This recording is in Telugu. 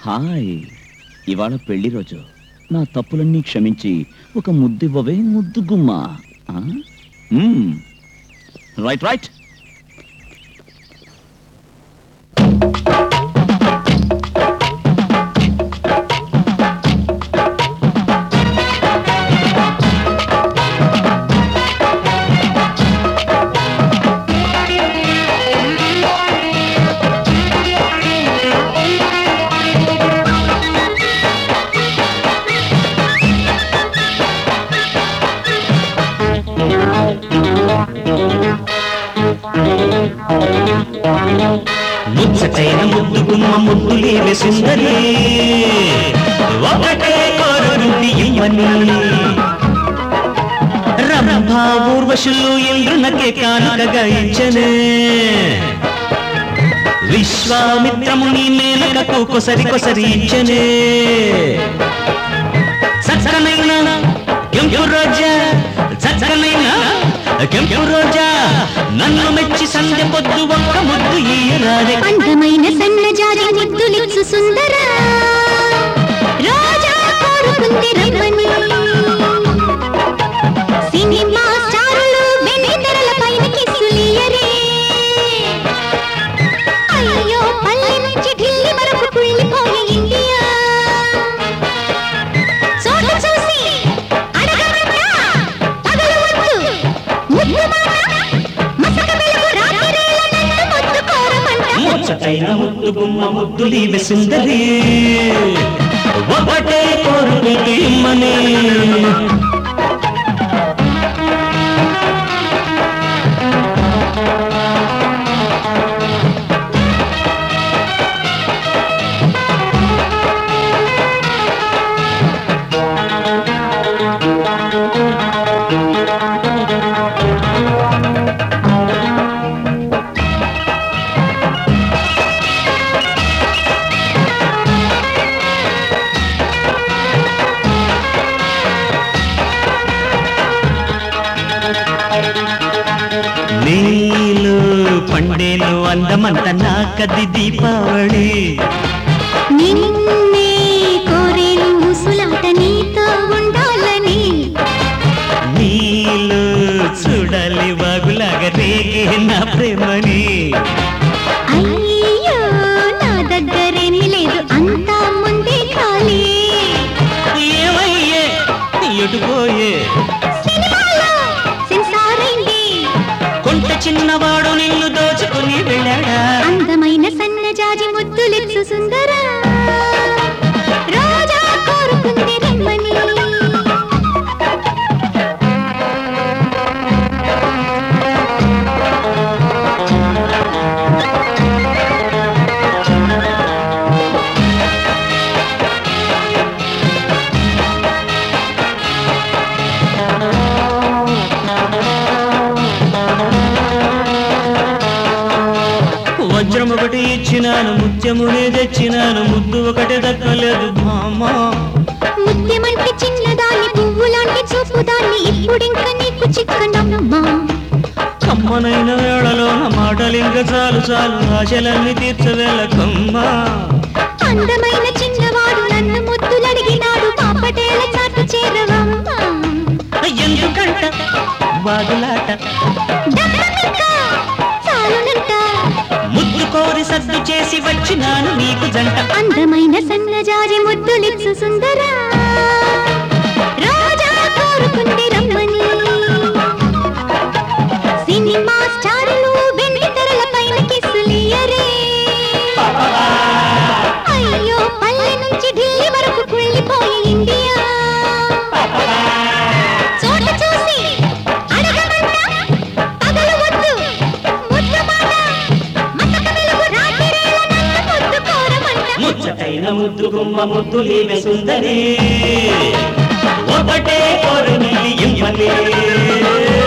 హాయ్, ఇవాళ పెళ్లి రోజు. నా తప్పులన్నీ క్షమించి ఒక ముద్దివ్వవే ముద్దు గుమ్మా. Right right. ముచ్చటైన ముద్దు గుమ్మ ముద్దులేవే సుందరి, ఒకటే కోరుంది ఇమ్మని. రంభా ఊర్వశులు ఇంద్రునకే కానుకగా ఇచ్చనే, విశ్వామిత్రముని మేనకకు కొసరి కొసరి ఇచ్చనే. చక్కనైన కెంపు రోజా, చక్కనైన కెంపు రోజా, నన్ను మెచ్చి సంధ్య పొద్దు ఒక్క ముద్దు ఈరాదే. అందమైన సన్నజాజి ముద్దులిచ్చు సుందర, రోజా కోరుకుంది రమ్మని. సినిమా స్టారులు వెన్నెతెరల పైన కిస్సులియరే, అయ్యో పల్లె నుంచి ఢిల్లీ వరకు కుళ్ళిపోయే ఇండియా. చోట చూసి అడగమంట పగలు వద్దు, ముద్దు మాట మసక వెలుగు రాత్రిరేల నన్ను ముద్దు కోరమంట. ముచ్చటైన ముద్దు గుమ్మ ముద్దులీవే సుందరి, ఒకటే కోరుకుంది ఇమ్మని. నీలు పండేలు అందమంత నాకది దీపావళి. నిన్నే కోరేను ముసులాట నీతో ఉండాలని. నీలు చూడాలి వాగులాగా రేగే నా ప్రేమని. అయ్యో నా దగ్గరేమీ లేదు, అంతా ముందే ఖాళీ. ఏమయ్యే ఎటుపోయే సినిమాలో సెన్సారైంది, కొంత చిన్నవాడు నిన్ను దోచుకుని వెళ్ళాడా. అందమైన సన్నజాజి ముద్దులిచ్చు సుందర, రోజా కోరుకుంది రమ్మని. వజ్రం ఒకటి ఇచ్చినాను, ముత్యమునే తెచ్చినాను, ముద్దు ఒకటి దక్కలేదు భామా. ముత్యమంటే చిన్నదాన్ని, పువ్వులాంటి చూపుదాన్ని, ఇప్పుడింక నీకు చిక్కనమ్మా. కమ్మనైన వేళలో నా మాటలు ఇంకా చాలు చాలు, ఆశలన్నీ తీర్చవేళకమ్మా. అందమైన చిన్నవాడు నన్ను ముద్దులడిగినాడు, పాపటేల చాటు చేరవమ్మా. ఎందుకంట వాదులాట, దక్కమింక చాలునంట, ముద్దు కోరి సద్దు చేసి వచ్చినాను నీకు జంట. అందమైన సన్నజాజి ముద్దులిచ్చు సుందర, రోజా కోరుకుంది రమ్మని. సినిమా స్టారులు వెన్నెతెరల పైన కిస్సులియరే, అయ్యో పల్లె నుంచి ఢిల్లీ వరకు కుళ్ళిపోయే ఇండియా. చోట చూసి అడగమంట పగలు వద్దు, ముద్దు మాట మసక వెలుగు రాత్రిరేల నన్ను ముద్దు కోరమంట. ముచ్చటైన ముద్దు గుమ్మ ముద్దులీవే సుందరి, ఒకటే కోరుకుంది ఇమ్మని.